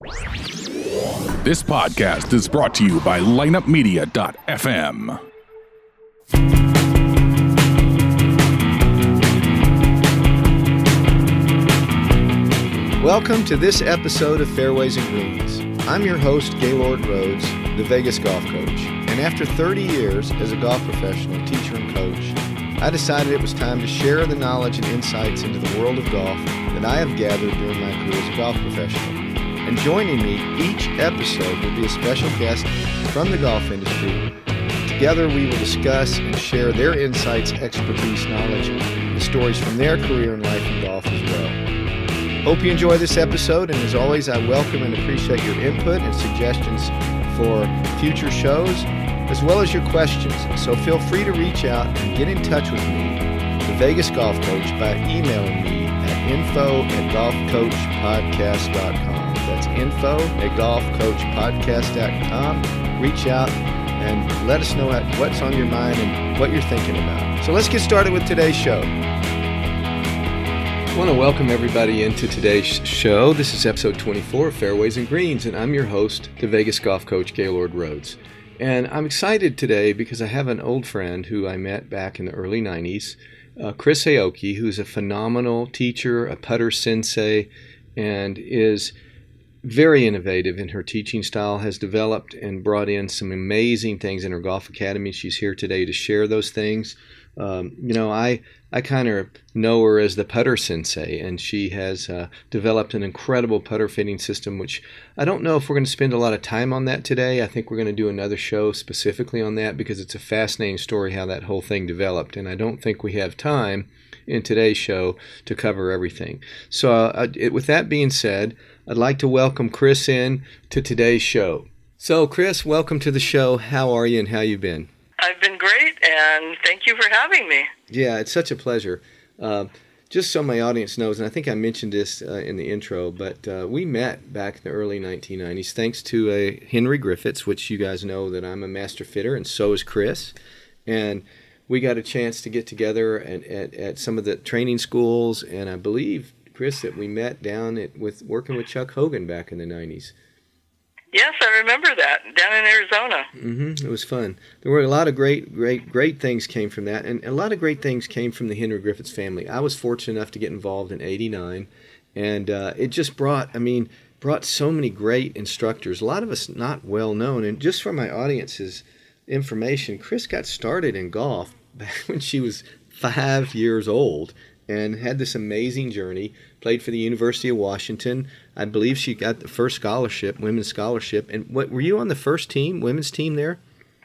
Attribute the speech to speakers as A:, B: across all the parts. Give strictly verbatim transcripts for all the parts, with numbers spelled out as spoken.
A: This podcast is brought to you by lineup media dot f m.
B: Welcome to this episode of Fairways and Greens. I'm your host, Gaylord Rhodes, the Vegas golf coach. And after thirty years as a golf professional, teacher, and coach, I decided it was time to share the knowledge and insights into the world of golf that I have gathered during my career as a golf professional. And joining me each episode will be a special guest from the golf industry. Together we will discuss and share their insights, expertise, knowledge, and stories from their career and life in golf as well. Hope you enjoy this episode, and as always, I welcome and appreciate your input and suggestions for future shows, as well as your questions. So feel free to reach out and get in touch with me, the Vegas Golf Coach, by emailing me at info at golf coach podcast dot com. That's info at golf coach podcast dot com. Reach out and let us know what's on your mind and what you're thinking about. So let's get started with today's show. I want to welcome everybody into today's show. This is episode twenty-four of Fairways and Greens, and I'm your host, the Vegas Golf Coach, Gaylord Rhodes. And I'm excited today because I have an old friend who I met back in the early nineties, uh, Chris Aoki, who's a phenomenal teacher, a putter sensei, and is very innovative in her teaching style, has developed and brought in some amazing things in her golf academy. She's here today to share those things. Um, you know, I, I kind of know her as the putter sensei, and she has uh, developed an incredible putter fitting system, which I don't know if we're going to spend a lot of time on that today. I think we're going to do another show specifically on that because it's a fascinating story how that whole thing developed, and I don't think we have time in today's show to cover everything. So uh, it, with that being said, I'd like to welcome Chris in to today's show. So Chris, welcome to the show. How are you and how you been?
C: I've been great, and thank you for having me.
B: Yeah, it's such a pleasure. Uh, just so my audience knows, and I think I mentioned this uh, in the intro, but uh, we met back in the early nineteen nineties thanks to a Henry Griffiths, which you guys know that I'm a master fitter, and so is Chris. And we got a chance to get together at, at, at some of the training schools, and I believe, Chris, that we met down at, with working with Chuck Hogan back in the nineties.
C: Yes, I remember that, down in Arizona.
B: Mm-hmm. It was fun. There were a lot of great, great, great things came from that, and a lot of great things came from the Henry Griffiths family. I was fortunate enough to get involved in eighty-nine, and uh, it just brought, I mean, brought so many great instructors, a lot of us not well known, and just for my audience's information, Chris got started in golf back when she was five years old, and had this amazing journey, played for the University of Washington. I believe she got the first scholarship, women's scholarship. And what were you on the first team, women's team there?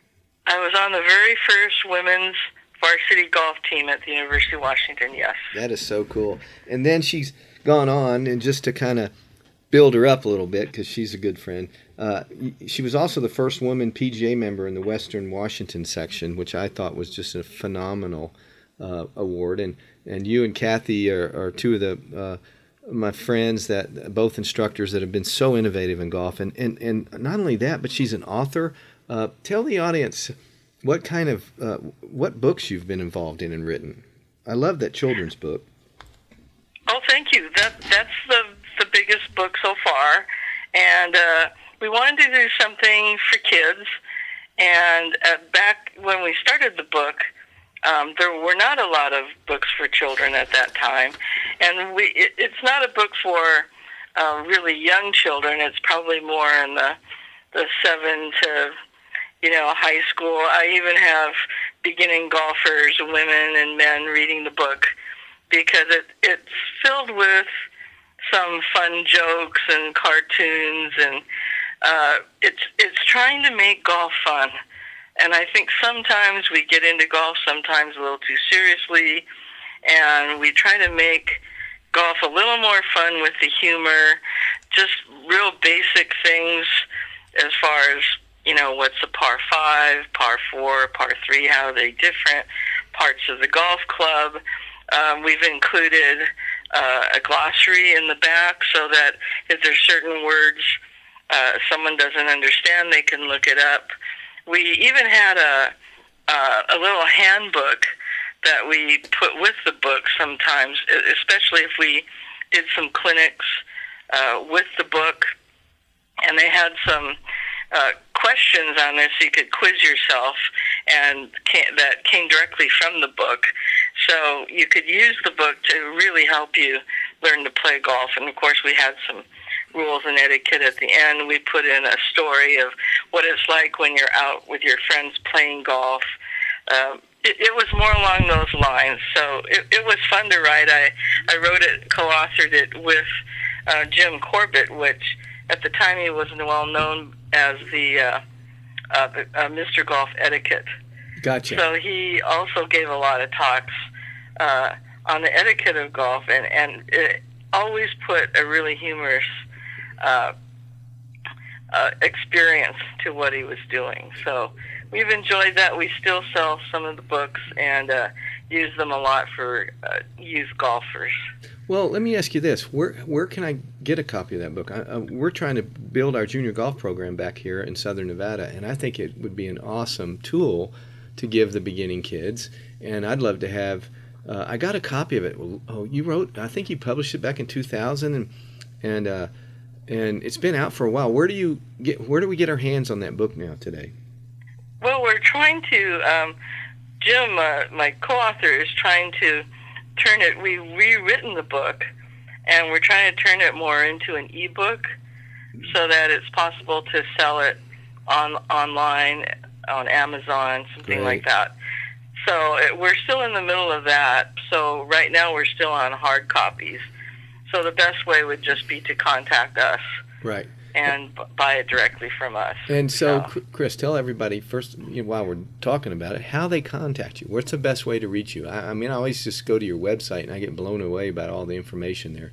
C: I was on the very first women's varsity golf team at the University of Washington, yes.
B: That is so cool. And then she's gone on, and just to kind of build her up a little bit, because she's a good friend, uh, she was also the first woman P G A member in the Western Washington section, which I thought was just a phenomenal uh, award. And And you and Kathy are, are two of the uh, my friends, that both instructors that have been so innovative in golf. And, and, and not only that, but she's an author. Uh, tell the audience what kind of uh, what books you've been involved in and written. I love that children's book.
C: Oh, thank you. That that's the the biggest book so far, and uh, we wanted to do something for kids. And uh, back when we started the book, Um, there were not a lot of books for children at that time, and we it, it's not a book for uh, really young children. It's probably more in the the seven to, you know, high school. I even have beginning golfers, women and men, reading the book because it it's filled with some fun jokes and cartoons, and uh, it's it's trying to make golf fun. And I think sometimes we get into golf sometimes a little too seriously, and we try to make golf a little more fun with the humor, just real basic things as far as, you know, what's a par five, par four, par three, how are they different, parts of the golf club. Um, we've included uh, a glossary in the back so that if there's certain words uh, someone doesn't understand, they can look it up. We even had a uh, a little handbook that we put with the book sometimes, especially if we did some clinics uh, with the book. had some uh, questions on there so you could quiz yourself, and came, that came directly from the book. So you could use the book to really help you learn to play golf. And, of course, we had some rules and etiquette at the end. We put in a story of what it's like when you're out with your friends playing golf. Um, it, it was more along those lines. So it, it was fun to write. I, I wrote it, co-authored it with uh, Jim Corbett, which at the time he was well known as the, uh, uh, the uh, Mister Golf Etiquette.
B: Gotcha.
C: So he also gave a lot of talks uh, on the etiquette of golf, and, and it always put a really humorous uh, uh, experience to what he was doing. So we've enjoyed that. We still sell some of the books and uh, use them a lot for uh, youth golfers.
B: Well, let me ask you this. Where where can I get a copy of that book? I, I, we're trying to build our junior golf program back here in Southern Nevada, and I think it would be an awesome tool to give the beginning kids. And I'd love to have, uh, I got a copy of it. Oh, you wrote, I think you published it back in two thousand, and and uh, and it's been out for a while. Where do you get, where do we get our hands on that book now today?
C: Well, we're trying to, um, Jim, uh, my co-author, is trying to turn it, we've rewritten the book, and we're trying to turn it more into an ebook so that it's possible to sell it on online, on Amazon, something
B: Great.
C: like that. So it, we're still in the middle of that. So right now we're still on hard copies. So the best way would just be to contact us.
B: Right.
C: And b- buy it directly from us.
B: And so, so, Chris, tell everybody first, you know, while we're talking about it, how they contact you. What's the best way to reach you? I, I mean, I always just go to your website, and I get blown away by all the information there.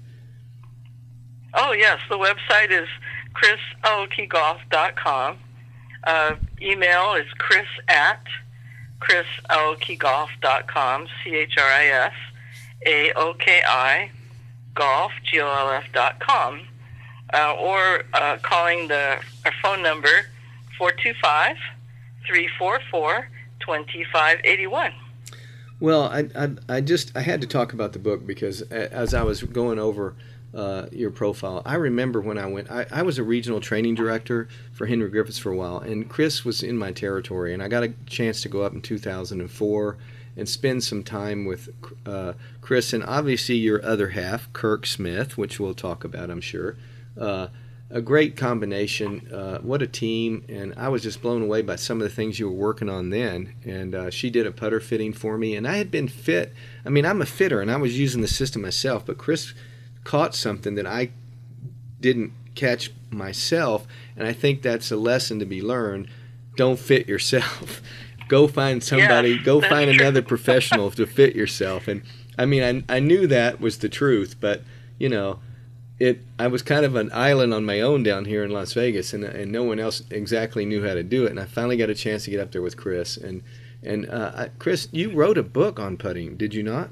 C: Oh, yes. The website is chris aoki golf dot com. Uh, email is chris at chris aoki golf dot com, C H R I S A O K I, golf, G O L F dot com. Uh, or uh, calling the our phone number, four two five, three four four, two five eight one.
B: Well, I, I, I just I had to talk about the book because as I was going over uh, your profile, I remember when I went, I, I was a regional training director for Henry Griffiths for a while, and Chris was in my territory, and I got a chance to go up in two thousand four and spend some time with uh, Chris and obviously your other half, Kirk Smith, which we'll talk about, I'm sure. Uh, a great combination. Uh, what a team. And I was just blown away by some of the things you were working on then. And uh, she did a putter fitting for me. And I had been fit. I mean, I'm a fitter, and I was using the system myself. But Chris caught something that I didn't catch myself. And I think that's a lesson to be learned. Don't fit yourself. Go find somebody.
C: Yes,
B: go find
C: true.
B: another professional to fit yourself. And, I mean, I, I knew that was the truth. But, you know, It. I was kind of an island on my own down here in Las Vegas, and and no one else exactly knew how to do it. And I finally got a chance to get up there with Chris. And and uh, I, Chris, you wrote a book on putting, did you not?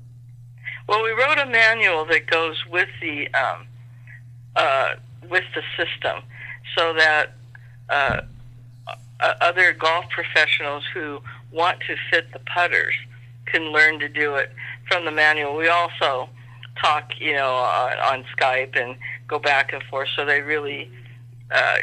C: Well, we wrote a manual that goes with the um, uh, with the system, so that uh, other golf professionals who want to fit the putters can learn to do it from the manual. We also talk, you know, on, on Skype and go back and forth, so they really uh,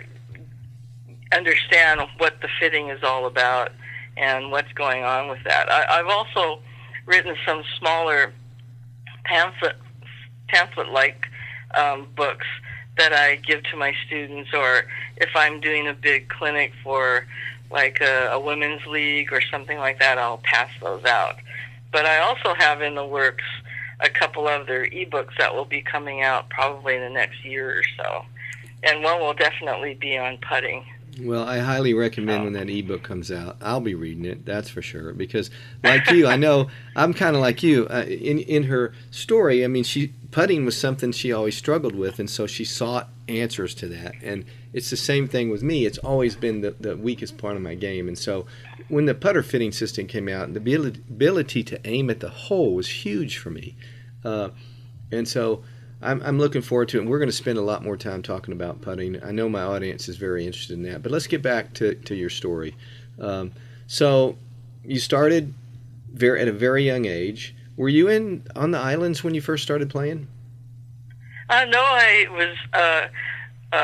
C: understand what the fitting is all about and what's going on with that. I, I've also written some smaller pamphlet, pamphlet-like um, books that I give to my students, or if I'm doing a big clinic for like a, a women's league or something like that, I'll pass those out. But I also have in the works a couple of their ebooks that will be coming out probably in the next year or so. And one will definitely be on putting.
B: Well, I highly recommend when that ebook comes out. I'll be reading it, that's for sure. Because, like you, I know I'm kind of like you. Uh, in in her story, I mean, she putting was something she always struggled with, and so she sought answers to that. And it's the same thing with me. It's always been the, the weakest part of my game. And so when the putter fitting system came out, the ability to aim at the hole was huge for me. Uh, and so I'm, I'm looking forward to it. And we're going to spend a lot more time talking about putting. I know my audience is very interested in that. But let's get back to, to your story. Um, so you started very, at a very young age. Were you in on the islands when you first started playing?
C: Uh, no, I was uh, uh,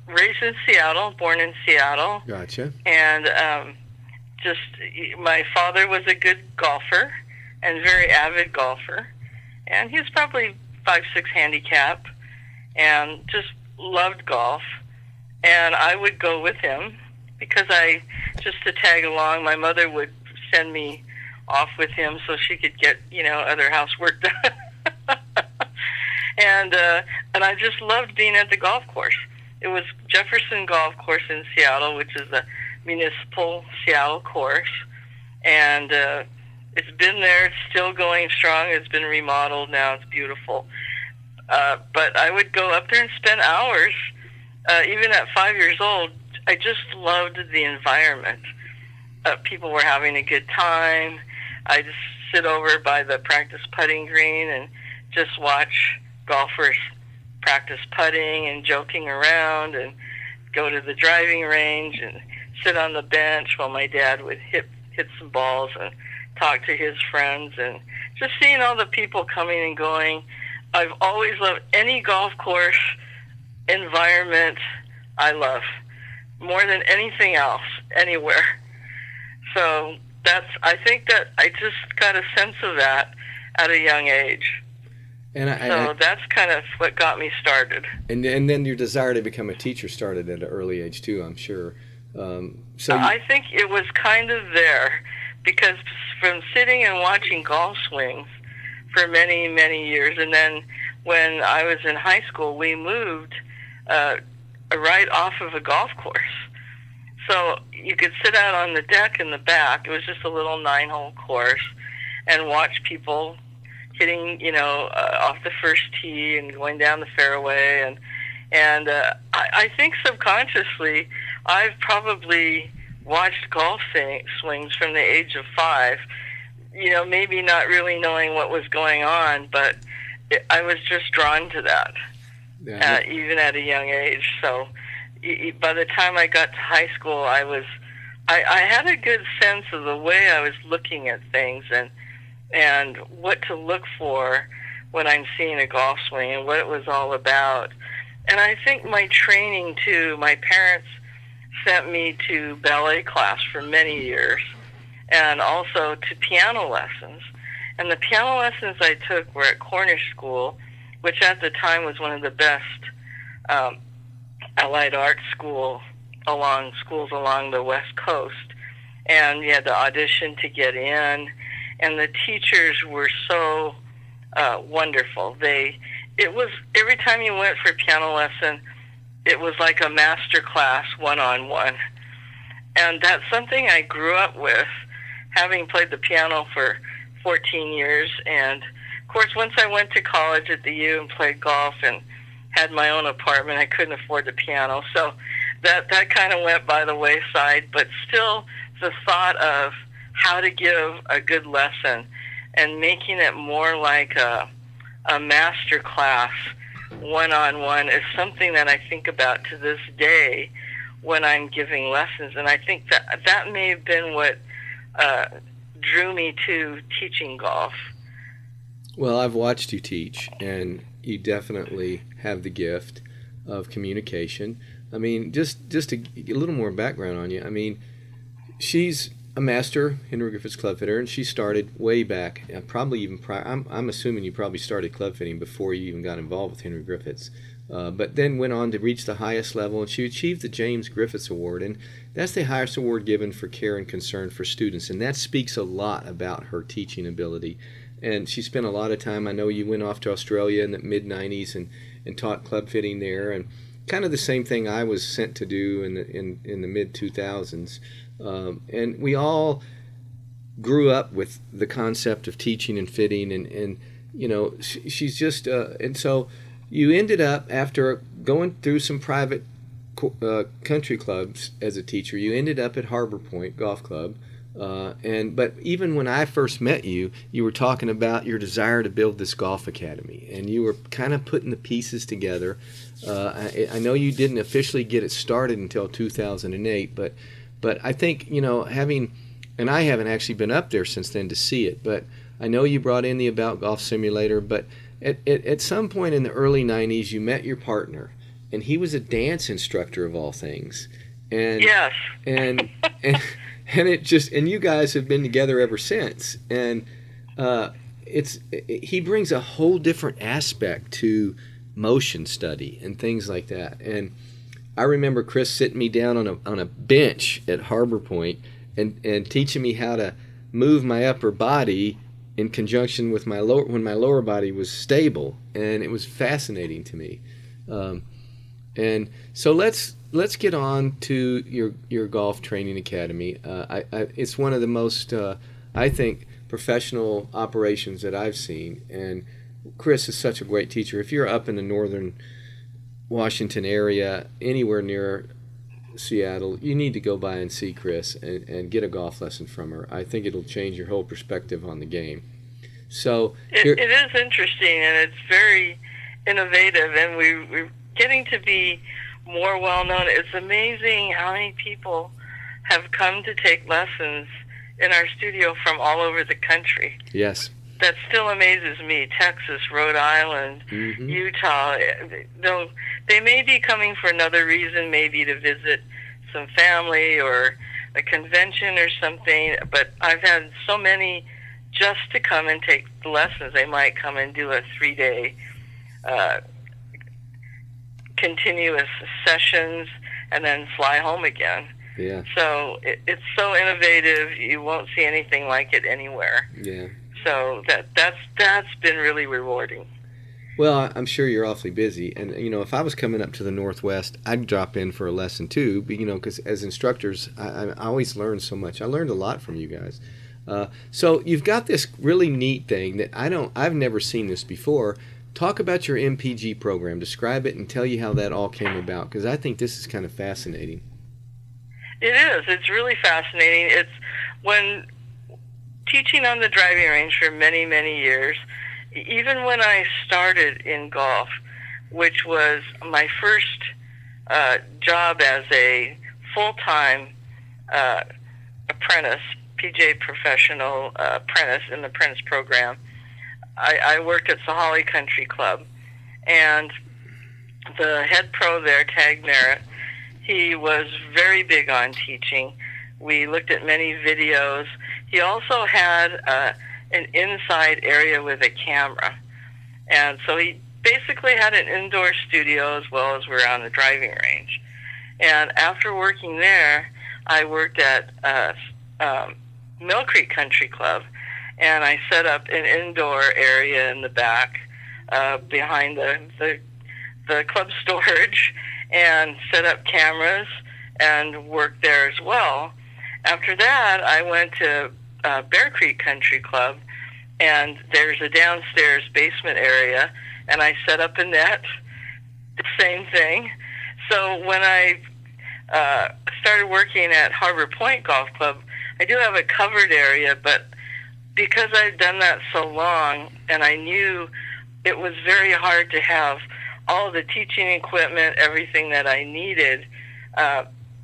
C: raised in Seattle, born in Seattle.
B: Gotcha.
C: And um, just, my father was a good golfer and very avid golfer. And he was probably five six handicap and just loved golf. And I would go with him because I, just to tag along, my mother would send me off with him so she could get, you know, other housework done. and uh, and I just loved being at the golf course. It was Jefferson Golf Course in Seattle, which is a municipal Seattle course. And uh, it's been there. It's still going strong. It's been remodeled now. It's beautiful. Uh, but I would go up there and spend hours. Uh, even at five years old, I just loved the environment. Uh, people were having a good time. I just sit over by the practice putting green and just watch golfers practice putting and joking around, and go to the driving range and sit on the bench while my dad would hit hit some balls and talk to his friends, and just seeing all the people coming and going. I've always loved any golf course environment. I love more than anything else anywhere. So that's, I think that I just got a sense of that at a young age.
B: And I,
C: so
B: I,
C: that's kind of what got me started.
B: And and then your desire to become a teacher started at an early age too, I'm sure. Um, so you,
C: I think it was kind of there because from sitting and watching golf swings for many, many years, and then when I was in high school, we moved uh, right off of a golf course. So you could sit out on the deck in the back. It was just a little nine-hole course, and watch people hitting, you know, uh, off the first tee and going down the fairway. And and uh, I, I think subconsciously, I've probably watched golf sing, swings from the age of five. You know, maybe not really knowing what was going on, but it, I was just drawn to that,
B: yeah.
C: uh, even at a young age. So by the time I got to high school, I was, I, I had a good sense of the way I was looking at things and and what to look for when I'm seeing a golf swing and what it was all about. And I think my training too, my parents sent me to ballet class for many years and also to piano lessons. And the piano lessons I took were at Cornish School, which at the time was one of the best um, allied arts school along schools along the West Coast. And you had to audition to get in. And the teachers were so uh, wonderful. They, it was every time you went for a piano lesson, it was like a master class, one-on-one. And that's something I grew up with, having played the piano for fourteen years. And of course, once I went to college at the U and played golf and had my own apartment, I couldn't afford the piano, so that that kind of went by the wayside. But still, the thought of how to give a good lesson and making it more like a, a master class one-on-one is something that I think about to this day when I'm giving lessons. And I think that that may have been what uh, drew me to teaching golf.
B: Well, I've watched you teach, and you definitely have the gift of communication. I mean, just, just to get a little more background on you, I mean, she's a master Henry Griffiths club fitter, and she started way back, uh, probably even prior. I'm, I'm assuming you probably started club fitting before you even got involved with Henry Griffiths, uh, but then went on to reach the highest level, and she achieved the James Griffiths Award, and that's the highest award given for care and concern for students, and that speaks a lot about her teaching ability. And she spent a lot of time, I know you went off to Australia in the mid nineties and, and taught club fitting there, and kind of the same thing I was sent to do in the, in, in the mid two thousands. Um, and we all grew up with the concept of teaching and fitting, and, and you know, she, she's just, uh, and so you ended up, after going through some private uh, country clubs as a teacher, you ended up at Harbor Point Golf Club. Uh, and but even when I first met you, you were talking about your desire to build this golf academy, and you were kind of putting the pieces together. Uh, I, I know you didn't officially get it started until two thousand eight, but but I think, you know, having, and I haven't actually been up there since then to see it, but I know you brought in the About Golf Simulator, but at, at, at some point in the early nineties, you met your partner, and he was a dance instructor of all things. And
C: yes.
B: and, and and it just and you guys have been together ever since. And uh, it's it, he brings a whole different aspect to motion study and things like that. And I remember Chris sitting me down on a on a bench at Harbor Point and and teaching me how to move my upper body in conjunction with my lower when my lower body was stable, and it was fascinating to me. Um, and so let's let's get on to your your golf training academy. Uh, I, I, it's one of the most uh, I think professional operations that I've seen, and Chris is such a great teacher. If you're up in the northern Washington area, anywhere near Seattle, you need to go by and see Chris and, and get a golf lesson from her. I think it'll change your whole perspective on the game. So
C: it, it is interesting, and it's very innovative, and we, we're getting to be more well-known. It's amazing how many people have come to take lessons in our studio from all over the country.
B: Yes.
C: That still amazes me. Texas, Rhode Island, mm-hmm. Utah. They'll, they may be coming for another reason, maybe to visit some family or a convention or something, but I've had so many just to come and take the lessons. They might come and do a three-day uh, continuous sessions and then fly home again.
B: Yeah.
C: So it, it's so innovative. You won't see anything like it anywhere.
B: Yeah.
C: So that that's that's been really rewarding.
B: Well, I'm sure you're awfully busy, and you know, if I was coming up to the Northwest, I'd drop in for a lesson too. But, you know, because as instructors, I, I always learn so much. I learned a lot from you guys. Uh, so you've got this really neat thing that I don't, I've never seen this before. Talk about your M P G program. Describe it and tell you how that all came about, because I think this is kind of fascinating.
C: It is. It's really fascinating. It's when teaching on the driving range for many, many years, even when I started in golf, which was my first uh, job as a full-time uh, apprentice, P G A professional uh, apprentice in the apprentice program, I, I worked at Sahalee Country Club, and the head pro there, Tag Merritt, he was very big on teaching. We looked at many videos. He also had uh, an inside area with a camera. And so he basically had an indoor studio as well as we're on the driving range. And after working there, I worked at uh, um, Mill Creek Country Club, and I set up an indoor area in the back uh, behind the, the, the club storage, and set up cameras and worked there as well. After that, I went to uh, Bear Creek Country Club, and there's a downstairs basement area, and I set up a net, the same thing. So when I uh, started working at Harbor Point Golf Club, I do have a covered area, but because I've done that so long, and I knew it was very hard to have all the teaching equipment, everything that I needed, uh,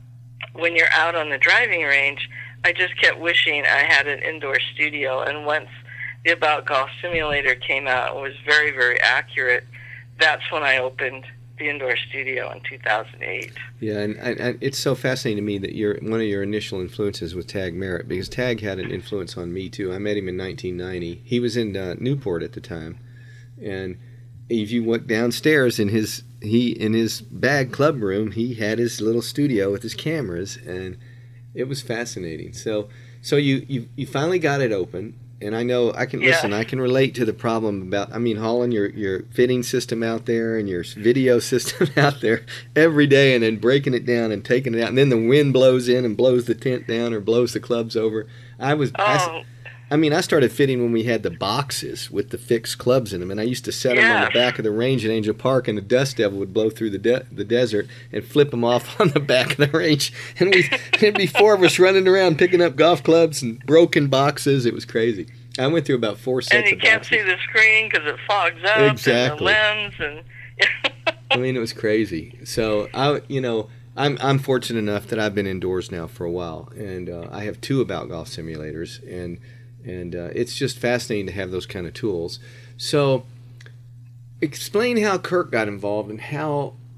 C: when you're out on the driving range, I just kept wishing I had an indoor studio. And once the About Golf Simulator came out and was very, very accurate, that's when I opened the indoor studio in two thousand eight.
B: Yeah, and, and, and it's so fascinating to me that your one of your initial influences was Tag Merritt, because Tag had an influence on me too. I met him in nineteen ninety. He was in uh, Newport at the time, and if you went downstairs in his he in his bag club room, he had his little studio with his cameras, and it was fascinating. So, so you you, you finally got it open, and I know I can
C: yeah.
B: listen. I can relate to the problem about. I mean, hauling your your fitting system out there and your video system out there every day, and then breaking it down and taking it out, and then the wind blows in and blows the tent down or blows the clubs over. I was.
C: Oh.
B: I, I mean, I started fitting when we had the boxes with the fixed clubs in them, and I used to set them
C: yeah.
B: on the back of the range at Angel Park, and the dust devil would blow through the de- the desert and flip them off on the back of the range. And we, there'd be four of us running around picking up golf clubs and broken boxes. It was crazy. I went through about four sets of boxes.
C: And you can't see the screen because it fogs up.
B: Exactly.
C: And the lens. And
B: I mean, it was crazy. So, I, you know, I'm I'm fortunate enough that I've been indoors now for a while, and uh, I have two About Golf simulators, and And uh, it's just fascinating to have those kind of tools. So explain how Kirk got involved and how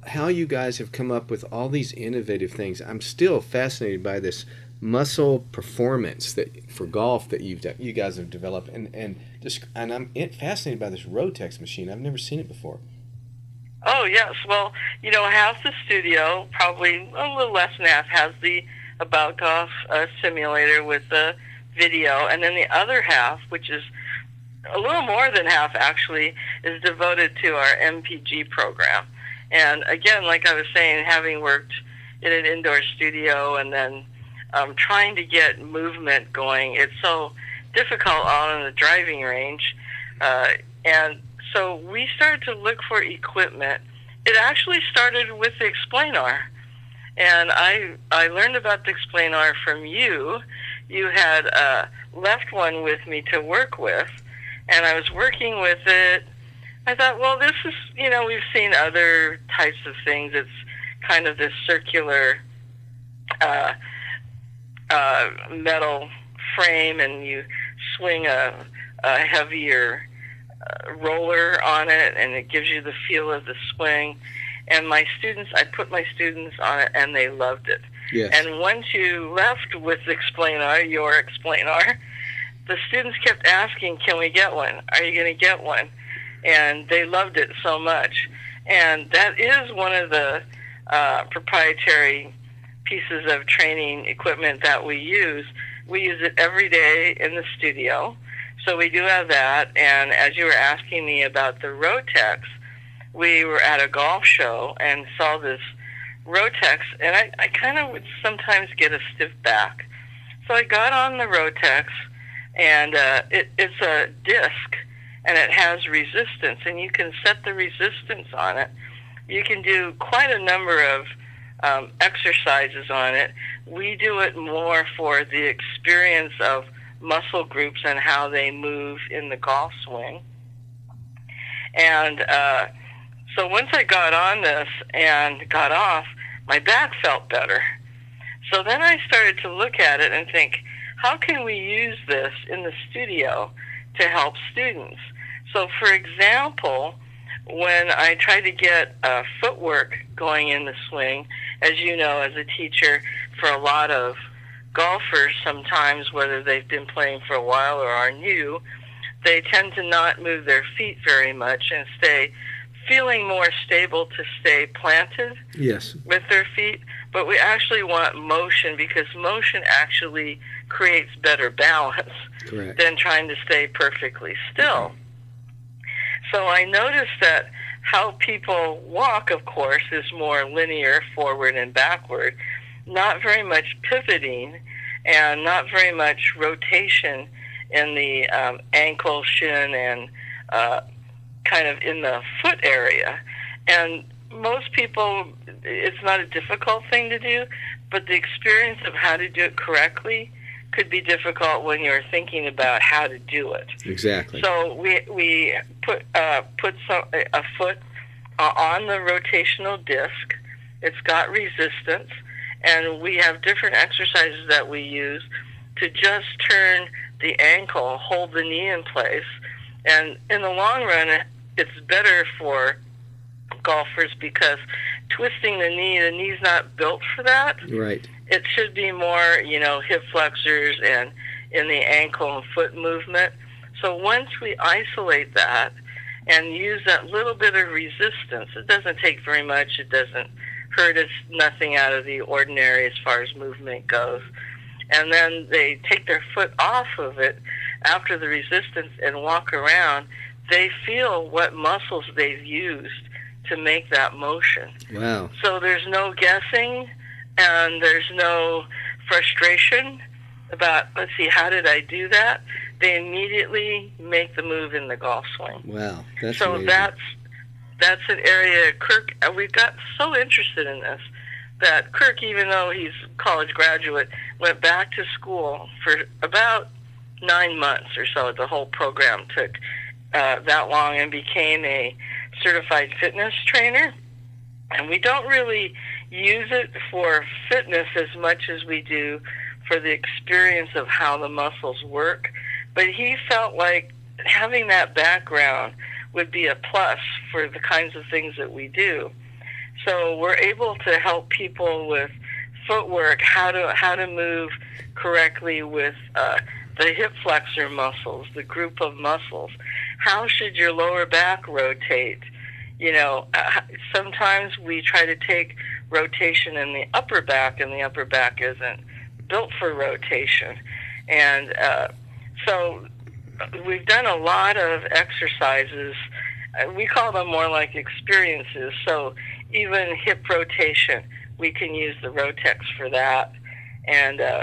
B: how you guys have come up with all these innovative things. I'm still fascinated by this muscle performance that for golf that you've de- you guys have developed, and and just and I'm fascinated by this Rotex machine. I've never seen it before.
C: Oh yes, well, you know, half the studio, probably a little less than half, has the About Golf uh, simulator with the video, and then the other half, which is a little more than half actually, is devoted to our M P G program. And again, like I was saying, having worked in an indoor studio and then um, trying to get movement going, it's so difficult out on the driving range. Uh, and so we started to look for equipment. It actually started with the Explainor. And I I learned about the Explainor from you. You had uh, left one with me to work with, and I was working with it. I thought, well, this is, you know, we've seen other types of things. It's kind of this circular uh, uh, metal frame, and you swing a, a heavier uh, roller on it, and it gives you the feel of the swing. And my students, I put my students on it, and they loved it.
B: Yes.
C: And once you left with the Explainor, your Explainor, the students kept asking, can we get one? Are you going to get one? And they loved it so much. And that is one of the uh, proprietary pieces of training equipment that we use. We use it every day in the studio. So we do have that. And as you were asking me about the Rotex, we were at a golf show and saw this Rotex, and I, I kind of would sometimes get a stiff back. So I got on the Rotex, and uh, it, it's a disc, and it has resistance, and you can set the resistance on it. You can do quite a number of um, exercises on it. We do it more for the experience of muscle groups and how they move in the golf swing. And uh, so once I got on this and got off, my back felt better. So then I started to look at it and think, how can we use this in the studio to help students? So for example, when I try to get uh, footwork going in the swing, as you know, as a teacher, for a lot of golfers sometimes, whether they've been playing for a while or are new, they tend to not move their feet very much and stay feeling more stable to stay planted
B: yes.
C: with their feet. But we actually want motion, because motion actually creates better balance
B: Correct.
C: than trying to stay perfectly still. Okay. So I noticed that how people walk, of course, is more linear, forward and backward, not very much pivoting and not very much rotation in the um, ankle, shin, and uh, kind of in the foot area. And most people, it's not a difficult thing to do, but the experience of how to do it correctly could be difficult when you're thinking about how to do it.
B: Exactly.
C: So we we put uh, put some, a foot uh, on the rotational disc. It's got resistance, and we have different exercises that we use to just turn the ankle, hold the knee in place. And in the long run, it's better for golfers because twisting the knee, the knee's not built for that.
B: Right.
C: It should be more, you know, hip flexors and in the ankle and foot movement. So once we isolate that and use that little bit of resistance, it doesn't take very much. It doesn't hurt us, nothing out of the ordinary as far as movement goes. And then they take their foot off of it after the resistance and walk around. They feel what muscles they've used to make that motion.
B: Wow.
C: So there's no guessing, and there's no frustration about, let's see, how did I do that? They immediately make the move in the golf swing.
B: Wow, that's
C: so
B: amazing.
C: that's that's an area Kirk, we got so interested in this that Kirk, even though he's a college graduate, went back to school for about nine months or so. The whole program took uh, that long, and became a certified fitness trainer. And we don't really use it for fitness as much as we do for the experience of how the muscles work. But he felt like having that background would be a plus for the kinds of things that we do. So we're able to help people with footwork, how to how to move correctly with uh, the hip flexor muscles, the group of muscles. How should your lower back rotate? You know, uh, sometimes we try to take rotation in the upper back, and the upper back isn't built for rotation. And uh, so we've done a lot of exercises. Uh, we call them more like experiences. So even hip rotation, we can use the Rotex for that. And uh,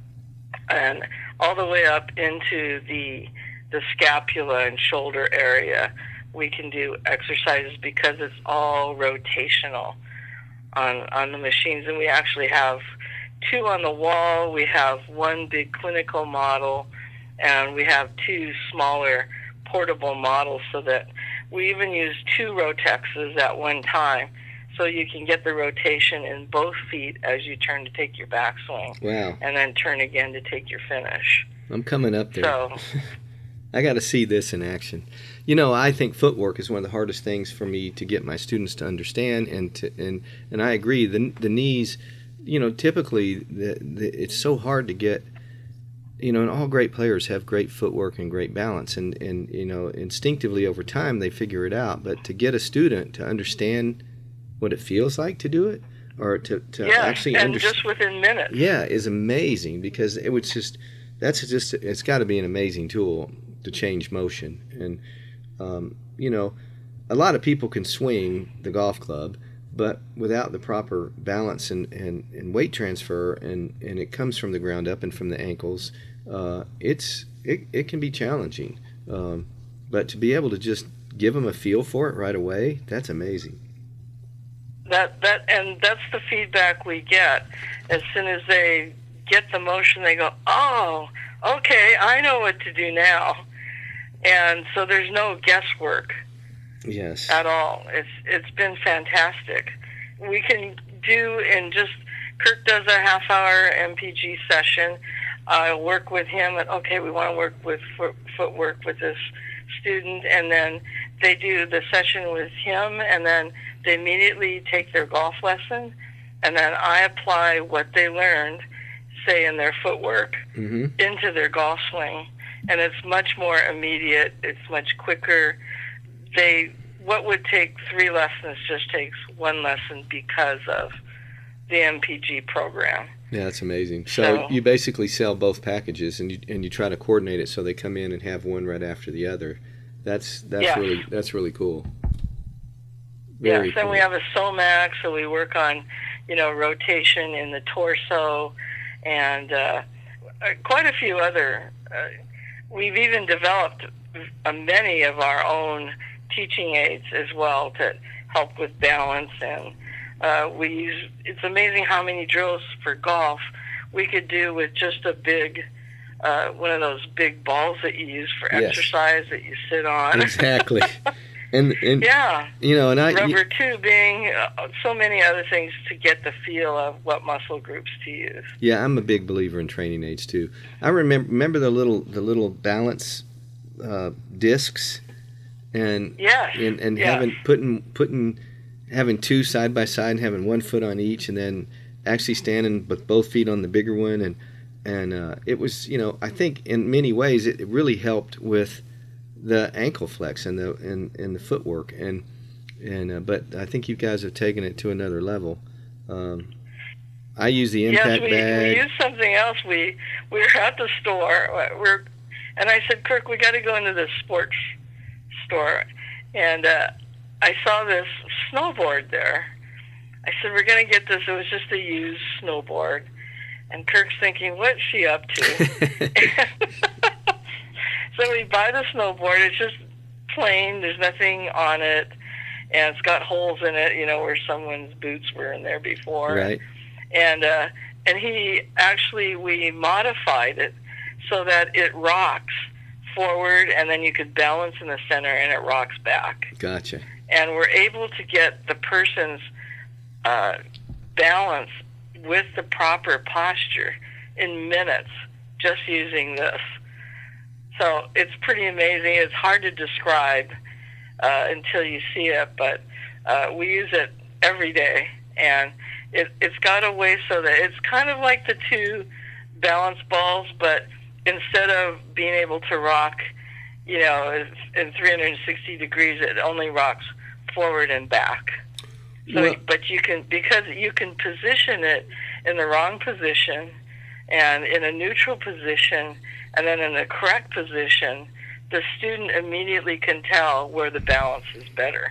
C: and all the way up into the the scapula and shoulder area, we can do exercises because it's all rotational on on the machines. And we actually have two on the wall. We have one big clinical model, and we have two smaller portable models, so that we even use two Rotexes at one time, so you can get the rotation in both feet as you turn to take your backswing.
B: Wow.
C: And then turn again to take your finish.
B: I'm coming up there.
C: So
B: I got to see this in action. You know, I think footwork is one of the hardest things for me to get my students to understand, and to, and and I agree. The the knees, you know, typically the, the, it's so hard to get. You know, and all great players have great footwork and great balance, and and you know, instinctively over time they figure it out. But to get a student to understand what it feels like to do it, or to to
C: yeah,
B: actually
C: and
B: understand,
C: just within minutes.
B: yeah, is amazing, because it was just that's just it's got to be an amazing tool to change motion. And um, you know, a lot of people can swing the golf club, but without the proper balance and, and, and weight transfer, and, and it comes from the ground up and from the ankles, uh, it's it, it can be challenging. Um, but to be able to just give them a feel for it right away, that's amazing.
C: That that and that's the feedback we get. As soon as they get the motion, they go, "Oh, okay, I know what to do now." And so there's no guesswork.
B: Yes.
C: At all. It's it's been fantastic. We can do in just Kirk does a half hour M P G session. I work with him and okay, we want to work with foot, footwork with this student, and then they do the session with him, and then they immediately take their golf lesson, and then I apply what they learned, say in their footwork,
B: mm-hmm.
C: into their golf swing, and it's much more immediate. It's much quicker. They what would take three lessons just takes one lesson because of the M P G program.
B: Yeah, that's amazing. So,
C: So-
B: you basically sell both packages, and you and you try to coordinate it so they come in and have one right after the other. That's that's
C: Yeah.
B: really that's really cool. Very
C: Yes, and
B: cool.
C: we have a Somax, so we work on, you know, rotation in the torso, and uh, uh, quite a few other. Uh, we've even developed uh, many of our own teaching aids as well to help with balance, and uh, we use. It's amazing how many drills for golf we could do with just a big, uh, one of those big balls that you use for
B: Yes.
C: exercise that you sit on.
B: Exactly. And and
C: Yeah.
B: you know, and I
C: Rubber tubing, uh, so many other things to get the feel of what muscle groups to use.
B: yeah, I'm a big believer in training aids too. I remember remember the little the little balance uh, discs, and
C: Yes.
B: and, and
C: yes.
B: having putting putting having two side by side and having one foot on each, and then actually standing with both feet on the bigger one, and and uh, it was, you know, I think in many ways it, it really helped with the ankle flex and the and, and the footwork, and and uh, but I think you guys have taken it to another level. Um, I use the impact
C: yes, we,
B: bag.
C: we used something else. We we were at the store. We're and I said, Kirk, we got to go into the sports store, and uh, I saw this snowboard there. I said, we're going to get this. It was just a used snowboard, and Kirk's thinking, what's she up to? So we buy the snowboard. It's just plain. There's nothing on it, and it's got holes in it, you know, where someone's boots were in there before.
B: Right.
C: And uh, and he actually, we modified it so that it rocks forward, and then you could balance in the center, and it rocks back.
B: Gotcha.
C: And we're able to get the person's uh, balance with the proper posture in minutes just using this. So it's pretty amazing. It's hard to describe uh, until you see it, but uh, we use it every day. And it, it's got a way so that it's kind of like the two balance balls, but instead of being able to rock, you know, in three hundred sixty degrees, it only rocks forward and back. So, well, but you can, because you can position it in the wrong position and in a neutral position and then in the correct position, the student immediately can tell where the balance is better.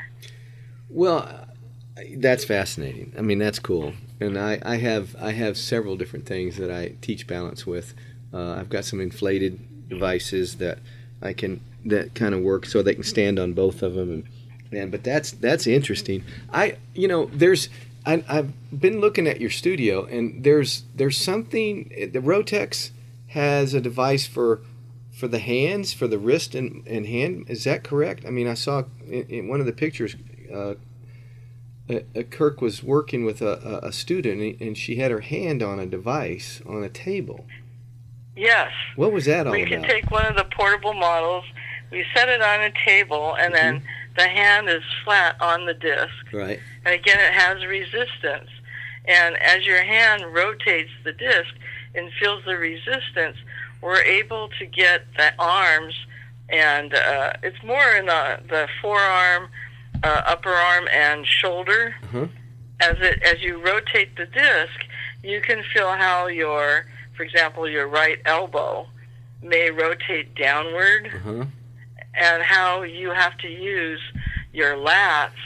B: Well, that's fascinating. I mean, that's cool. And I, I have I have several different things that I teach balance with. Uh, I've got some inflated devices that I can that kind of work so they can stand on both of them. And, and but that's that's interesting. I you know there's I, I've been looking at your studio, and there's there's something. The Rotex has a device for for the hands, for the wrist and, and hand. Is that correct? I mean, I saw in, in one of the pictures. Uh, Uh, Kirk was working with a, a student, and she had her hand on a device on a table.
C: Yes.
B: What was that all
C: we
B: about?
C: We can take one of the portable models, we set it on a table, and mm-hmm. then the hand is flat on the disc.
B: Right.
C: And again, it has resistance. And as your hand rotates the disc and feels the resistance, we're able to get the arms, and uh, it's more in the, the forearm, Uh, upper arm and shoulder.
B: Uh-huh.
C: As it as you rotate the disc, you can feel how your, for example, your right elbow may rotate downward,
B: uh-huh. and
C: how you have to use your lats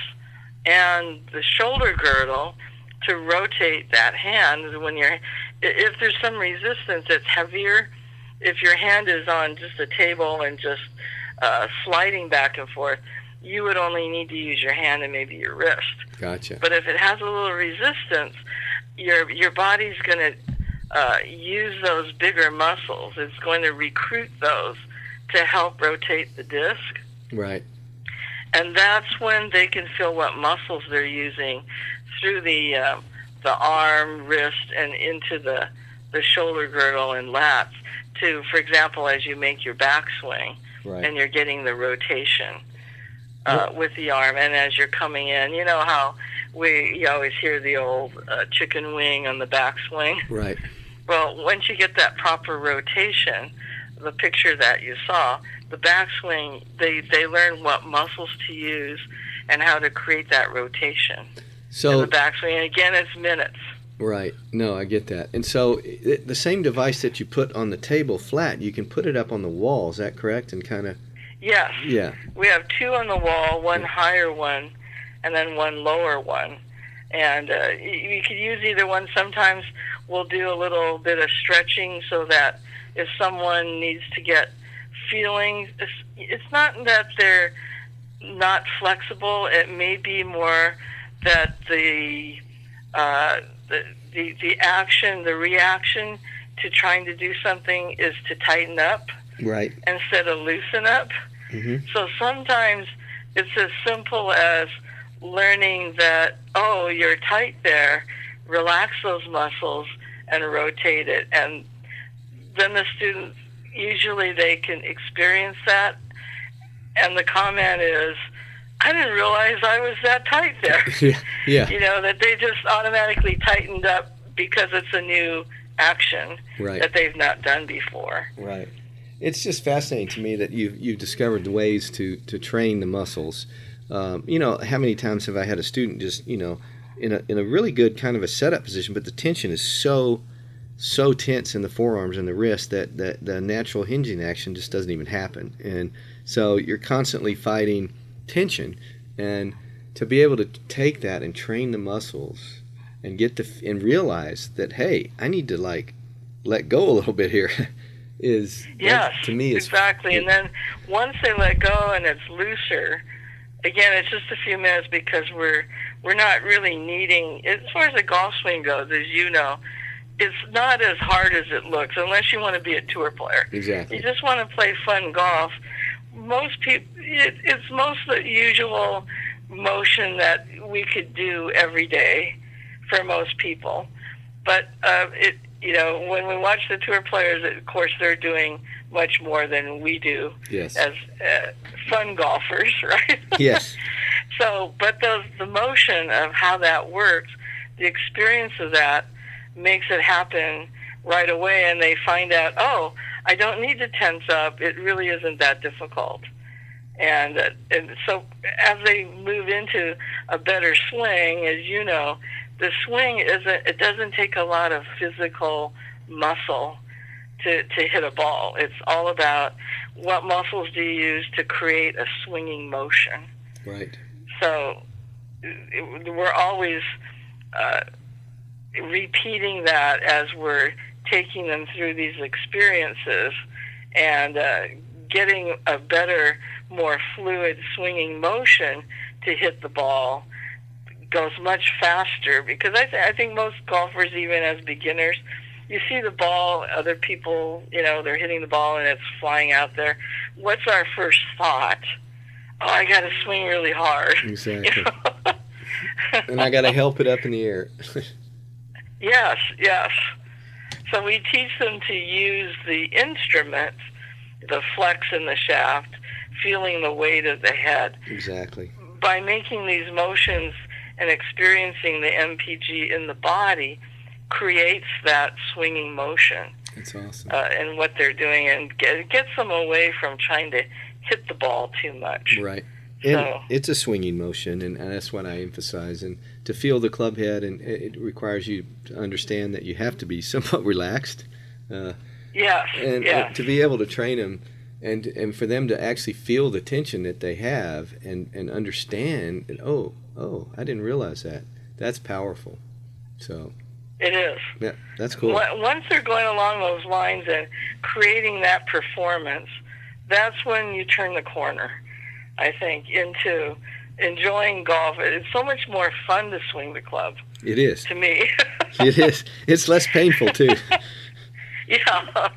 C: and the shoulder girdle to rotate that hand. When you're, if there's some resistance, it's heavier. If your hand is on just a table and just uh, sliding back and forth, you would only need to use your hand and maybe your wrist.
B: Gotcha.
C: But if it has a little resistance, your your body's going to uh, use those bigger muscles. It's going to recruit those to help rotate the disc.
B: Right.
C: And that's when they can feel what muscles they're using through the uh, the arm, wrist, and into the, the shoulder girdle and lats to, for example, as you make your backswing,
B: right.
C: and you're getting the rotation. Uh, with the arm, and as you're coming in, you know how we you always hear the old uh, chicken wing on the backswing?
B: Right.
C: Well, once you get that proper rotation, the picture that you saw, the backswing, they, they learn what muscles to use and how to create that rotation.
B: So
C: in the backswing, and again, it's minutes.
B: Right. No, I get that. And so it, the same device that you put on the table flat, you can put it up on the wall. Is that correct? And kind of...
C: Yes.
B: Yeah.
C: We have two on the wall, one higher one, and then one lower one. And uh, you, you could use either one. Sometimes we'll do a little bit of stretching so that if someone needs to get feelings, it's, it's not that they're not flexible. It may be more that the, uh, the, the, the action, the reaction to trying to do something is to tighten up.
B: Right.
C: Instead of loosen up.
B: Mm-hmm.
C: So sometimes it's as simple as learning that, oh, you're tight there, relax those muscles and rotate it. And then the students, usually they can experience that. And the comment is, I didn't realize I was that tight there.
B: yeah. yeah.
C: You know, that they just automatically tightened up because it's a new action
B: right.
C: that they've not done before.
B: Right. It's just fascinating to me that you've, you've discovered ways to, to train the muscles. Um, you know, how many times have I had a student just, you know, in a in a really good kind of a setup position, but the tension is so, so tense in the forearms and the wrist that, that the natural hinging action just doesn't even happen. And so you're constantly fighting tension. And to be able to take that and train the muscles and get to, and realize that, hey, I need to, like, let go a little bit here. Is
C: yes,
B: to me is
C: exactly. And then once they let go and it's looser, again, it's just a few minutes because we're we're not really needing, as far as the golf swing goes, as you know, it's not as hard as it looks unless you want to be a tour player.
B: Exactly.
C: You just want to play fun golf. Most people, it, it's most the usual motion that we could do every day for most people, but uh, it. You know, when we watch the tour players, of course, they're doing much more than we do
B: yes.
C: as uh, fun golfers, right?
B: Yes.
C: So, but those, the motion of how that works, the experience of that makes it happen right away, and they find out, oh, I don't need to tense up. It really isn't that difficult. And, uh, and so as they move into a better swing, as you know, the swing isn't, it doesn't take a lot of physical muscle to, to hit a ball. It's all about what muscles do you use to create a swinging motion.
B: Right.
C: So it, we're always uh, repeating that as we're taking them through these experiences and uh, getting a better, more fluid swinging motion to hit the ball goes much faster, because I, th- I think most golfers, even as beginners, you see the ball, other people, you know, they're hitting the ball and it's flying out there. What's our first thought? Oh, I got to swing really hard.
B: Exactly.
C: You know?
B: And I got to help it up in the air.
C: Yes, yes. So we teach them to use the instrument, the flex in the shaft, feeling the weight of the head.
B: Exactly.
C: By making these motions and experiencing the M P G in the body creates that swinging motion.
B: That's awesome.
C: Uh, and what they're doing, and get, gets them away from trying to hit the ball too much.
B: Right. And
C: so,
B: it's a swinging motion, and that's what I emphasize. And to feel the club head, and it requires you to understand that you have to be somewhat relaxed. Uh,
C: yes,
B: and
C: yes.
B: uh, to be able to train them, and and for them to actually feel the tension that they have, and, and understand, that, oh, oh, I didn't realize that. That's powerful. So
C: it is.
B: Yeah, that's cool.
C: Once they're going along those lines and creating that performance, that's when you turn the corner, I think, into enjoying golf. It's so much more fun to swing the club.
B: It is.
C: To me.
B: It is. It's less painful, too.
C: Yeah.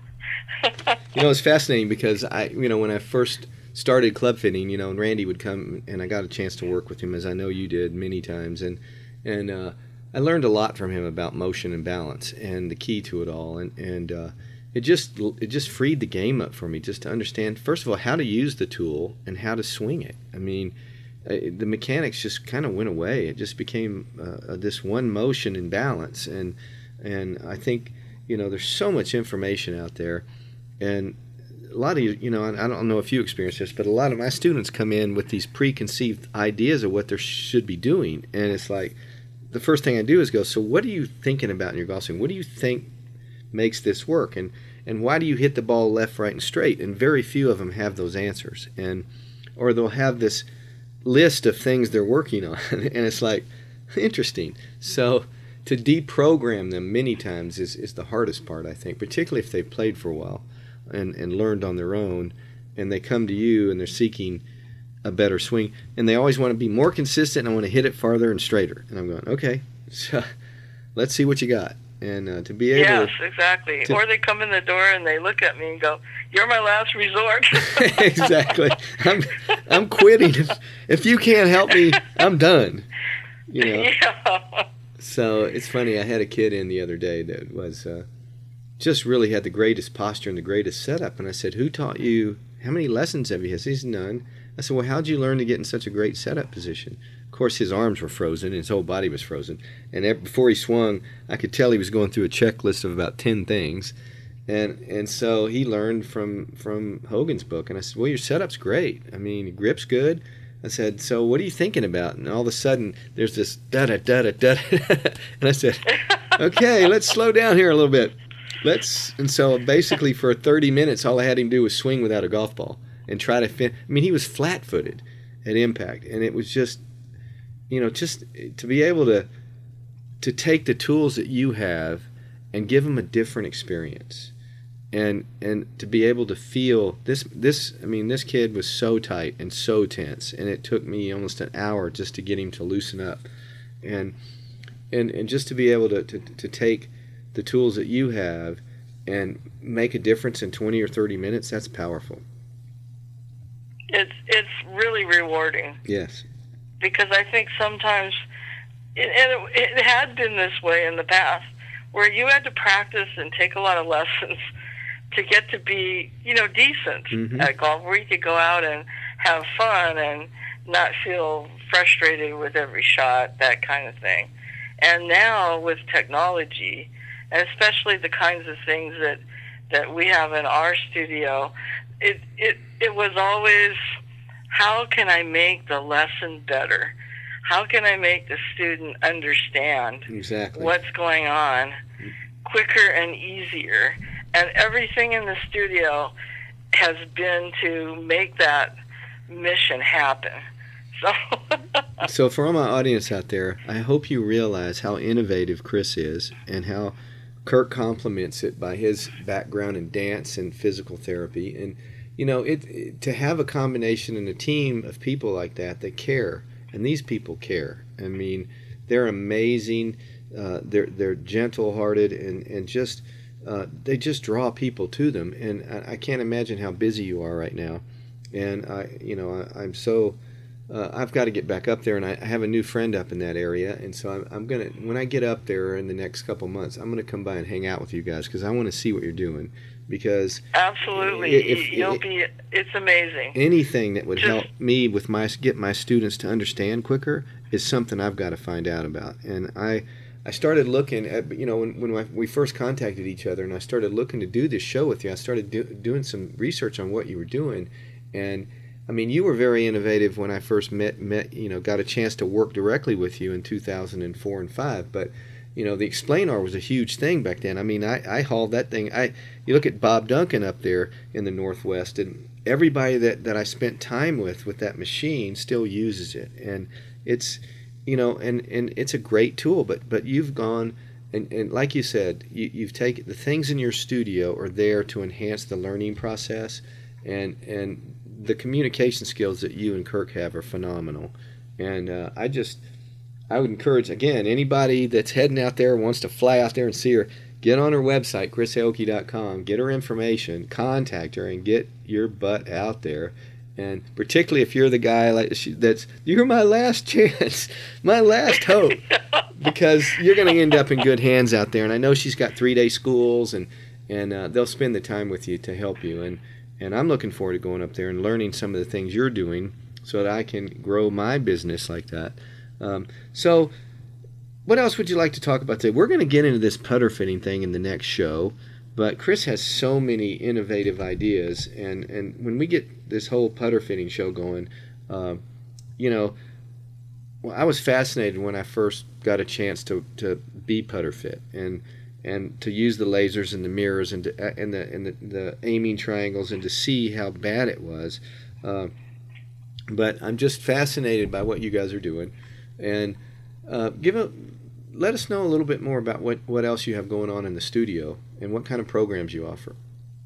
B: You know, it's fascinating because I, you know, when I first started club fitting, you know, and Randy would come, and I got a chance to work with him, as I know you did many times, and and uh, I learned a lot from him about motion and balance and the key to it all, and and uh, it just it just freed the game up for me, just to understand, first of all, how to use the tool and how to swing it. I mean, uh, the mechanics just kind of went away. It just became uh, this one motion and balance, and and I think, you know, there's so much information out there, and a lot of you, you know, I don't know if you experience this, but a lot of my students come in with these preconceived ideas of what they should be doing, and it's like, the first thing I do is go, so what are you thinking about in your golf swing? What do you think makes this work? And and why do you hit the ball left, right, and straight? And very few of them have those answers. And or they'll have this list of things they're working on, and it's like, interesting. So to deprogram them many times is, is the hardest part, I think, particularly if they've played for a while and, and learned on their own, and they come to you and they're seeking a better swing, and they always want to be more consistent, and I want to hit it farther and straighter. And I'm going, okay, so let's see what you got. And uh, to be able
C: yes,
B: to...
C: exactly.
B: To,
C: or they come in the door and they look at me and go, you're my last resort.
B: Exactly. I'm I'm quitting. If, if you can't help me, I'm done. You know?
C: Yeah.
B: So it's funny, I had a kid in the other day that was uh, just really had the greatest posture and the greatest setup. And I said, who taught you, how many lessons have you had? He says, none. I said, well, how'd you learn to get in such a great setup position? Of course, his arms were frozen, and his whole body was frozen. And every, before he swung, I could tell he was going through a checklist of about ten things. And and so he learned from, from Hogan's book. And I said, well, your setup's great. I mean, your grip's good. I said, so what are you thinking about? And all of a sudden, there's this da-da-da-da-da. And I said, okay, let's slow down here a little bit. Let's. And so basically for thirty minutes, all I had him do was swing without a golf ball and try to fin- I mean, he was flat-footed at impact. And it was just, you know, just to be able to to take the tools that you have and give them a different experience. And and to be able to feel this, this, I mean, this kid was so tight and so tense, and it took me almost an hour just to get him to loosen up. And and, and just to be able to, to, to take the tools that you have and make a difference in twenty or thirty minutes, that's powerful.
C: It's, it's really rewarding.
B: Yes.
C: Because I think sometimes, and it, it had been this way in the past, where you had to practice and take a lot of lessons to get to be, you know, decent
B: mm-hmm.
C: at golf, where you could go out and have fun and not feel frustrated with every shot, that kind of thing. And now with technology, and especially the kinds of things that, that we have in our studio, it, it, it was always, how can I make the lesson better? How can I make the student understand
B: exactly
C: what's going on quicker and easier? And everything in the studio has been to make that mission happen. So,
B: so for all my audience out there, I hope you realize how innovative Chris is and how Kirk complements it by his background in dance and physical therapy. And, you know, it, it to have a combination and a team of people like that that care, and these people care. I mean, they're amazing. Uh, they're they're gentle-hearted and, and just uh, they just draw people to them. And I, I can't imagine how busy you are right now. And I, you know, I, I'm so uh, I've got to get back up there, and I, I have a new friend up in that area, and so I'm, I'm gonna when I get up there in the next couple months, I'm gonna come by and hang out with you guys because I want to see what you're doing. Because
C: absolutely, if, you'll if, be. It's amazing.
B: Anything that would
C: Just,
B: help me with my get my students to understand quicker is something I've got to find out about. And I, I started looking at you know when when we first contacted each other, and I started looking to do this show with you. I started do, doing some research on what you were doing, and I mean you were very innovative when I first met met you know got a chance to work directly with you in two thousand four and five, but. You know, the Explainr was a huge thing back then. I mean, I, I hauled that thing. I you look at Bob Duncan up there in the Northwest, and everybody that, that I spent time with with that machine still uses it. And it's, you know, and, and it's a great tool. But but you've gone, and, and like you said, you, you've taken the things in your studio are there to enhance the learning process. And, and the communication skills that you and Kirk have are phenomenal. And uh, I just... I would encourage, again, anybody that's heading out there wants to fly out there and see her, get on her website, chris aoki dot com, get her information, contact her, and get your butt out there. And particularly if you're the guy like she, that's, you're my last chance, my last hope, because you're going to end up in good hands out there. And I know she's got three-day schools, and, and uh, they'll spend the time with you to help you. And, and I'm looking forward to going up there and learning some of the things you're doing so that I can grow my business like that. Um, so what else would you like to talk about today? We're going to get into this putter fitting thing in the next show, but Chris has so many innovative ideas, and, and when we get this whole putter fitting show going, uh, you know, well, I was fascinated when I first got a chance to, to be putter fit and and to use the lasers and the mirrors and, to, and, the, and the, the aiming triangles and to see how bad it was. Uh, but I'm just fascinated by what you guys are doing. And uh, give a, let us know a little bit more about what, what else you have going on in the studio and what kind of programs you offer.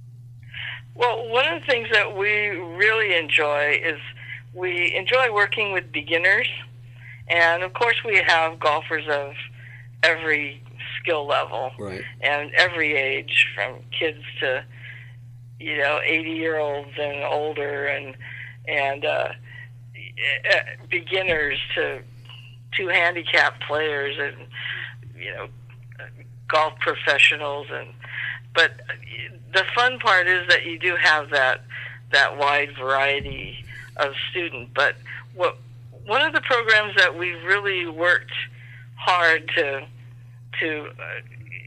C: Well, one of the things that we really enjoy is we enjoy working with beginners. And, of course, we have golfers of every skill level,
B: right,
C: and every age, from kids to, you know, eighty-year-olds and older, and, and uh, beginners to two handicapped players, and you know, golf professionals. And but the fun part is that you do have that that wide variety of student. But what one of the programs that we really worked hard to to uh,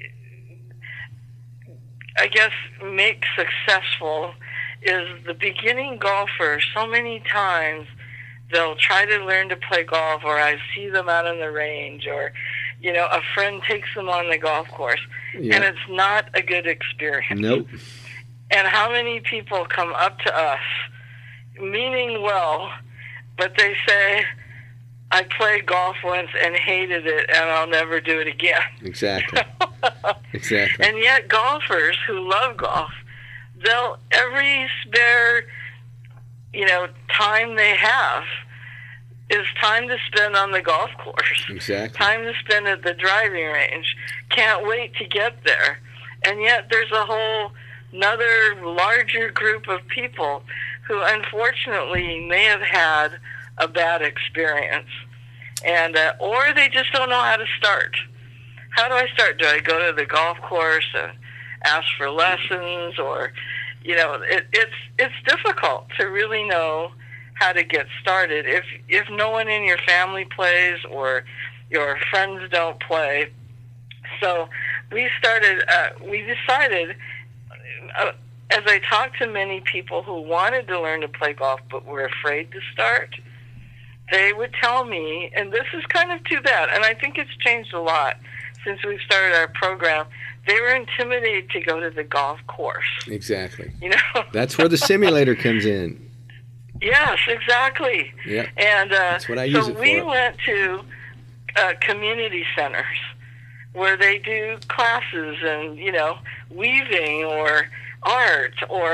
C: I guess make successful is the beginning golfer. So many times they'll try to learn to play golf, or I see them out on the range, or, you know, a friend takes them on the golf course, yeah. and it's not a good experience.
B: Nope.
C: And how many people come up to us, meaning well, but they say, I played golf once and hated it, and I'll never do it again.
B: Exactly. Exactly.
C: And yet golfers who love golf, they'll, every spare, you know, time they have is time to spend on the golf course.
B: Exactly.
C: Time to spend at the driving range. Can't wait to get there. And yet there's a whole another larger group of people who unfortunately may have had a bad experience, and uh, or they just don't know how to start. How do I start? Do I go to the golf course and ask for lessons, or, you know, it, it's it's difficult to really know how to get started. If if no one in your family plays or your friends don't play, so we started. Uh, we decided, uh, as I talked to many people who wanted to learn to play golf but were afraid to start, they would tell me, and this is kind of too bad, and I think it's changed a lot since we've started our program. They were intimidated to go to the golf course.
B: Exactly.
C: You know,
B: that's where the simulator comes in.
C: Yes, exactly.
B: Yeah.
C: And uh,
B: that's what I use
C: so
B: it for.
C: we went to uh, community centers where they do classes and, you know, weaving or art or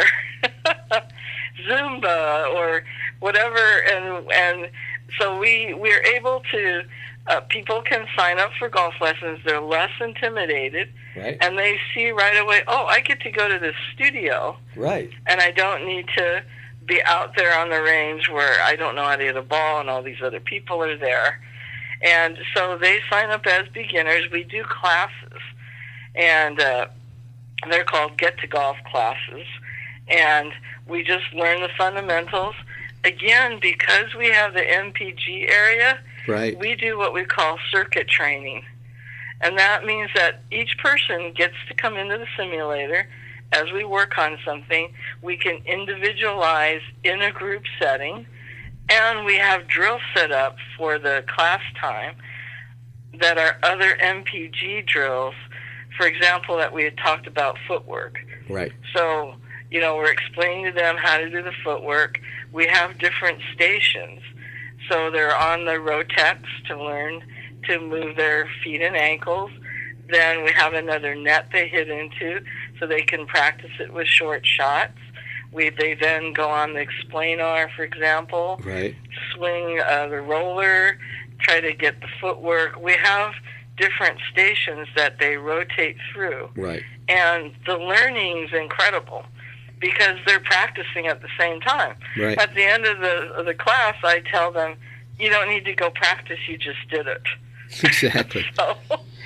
C: Zumba or whatever. And and so we we're able to, uh, people can sign up for golf lessons. They're less intimidated.
B: Right.
C: And they see right away, oh, I get to go to this studio.
B: Right.
C: And I don't need to be out there on the range where I don't know how to hit a ball and all these other people are there. And so they sign up as beginners. We do classes, and uh, they're called Get to Golf classes. And we just learn the fundamentals. Again, because we have the M P G area,
B: right.
C: we do what we call circuit training. And that means that each person gets to come into the simulator. As we work on something, we can individualize in a group setting, and we have drills set up for the class time that are other M P G drills, for example, that we had talked about footwork.
B: Right.
C: So, you know, we're explaining to them how to do the footwork. We have different stations. So they're on the Rotex to learn to move their feet and ankles. Then we have another net they hit into so they can practice it with short shots. We They then go on the explainer, for example,
B: right.
C: swing uh, the roller, try to get the footwork. We have different stations that they rotate through.
B: Right.
C: And the learning's incredible because they're practicing at the same time.
B: Right.
C: At the end of the, of the class, I tell them, you don't need to go practice, you just did it.
B: Exactly.
C: So,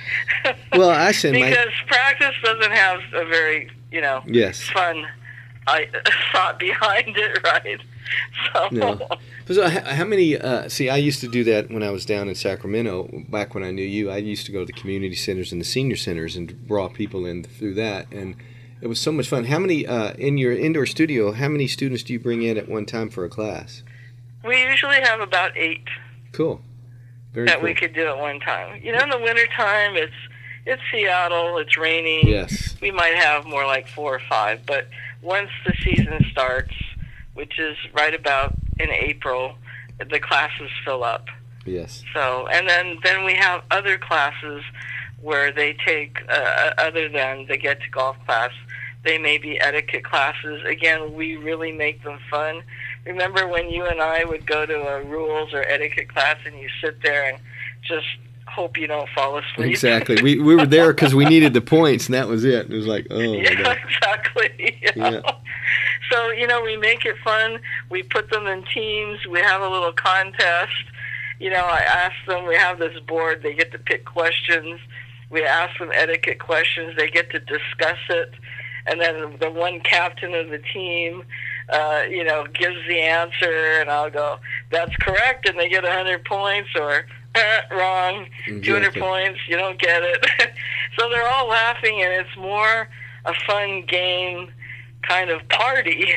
B: well, I said
C: because
B: my...
C: practice doesn't have a very, you know,
B: yes.
C: fun I, thought behind it, right? So,
B: no. So how many, uh, see, I used to do that when I was down in Sacramento, back when I knew you. I used to go to the community centers and the senior centers and brought people in through that, and it was so much fun. How many, uh, in your indoor studio, how many students do you bring in at one time for a class?
C: We usually have about eight.
B: Cool. Very
C: that
B: cool.
C: we could do at one time. You know, in the wintertime, it's it's Seattle, it's raining.
B: Yes.
C: We might have more like four or five, but once the season starts, which is right about in April, the classes fill up.
B: Yes.
C: So, and then, then we have other classes where they take, uh, other than the Get to Golf class, they may be etiquette classes. Again, we really make them fun. Remember when you and I would go to a rules or etiquette class and you sit there and just hope you don't fall asleep?
B: Exactly. We we were there because we needed the points, and that was it. It was like, oh,
C: yeah,
B: my God.
C: exactly. Yeah.
B: Yeah.
C: So, you know, we make it fun. We put them in teams. We have a little contest. You know, I ask them, we have this board. They get to pick questions. We ask them etiquette questions. They get to discuss it. And then the one captain of the team, uh, you know, gives the answer, and I'll go, that's correct, and they get one hundred points, or eh, wrong,
B: exactly.
C: two hundred points, you don't get it. So they're all laughing, and it's more a fun game kind of party,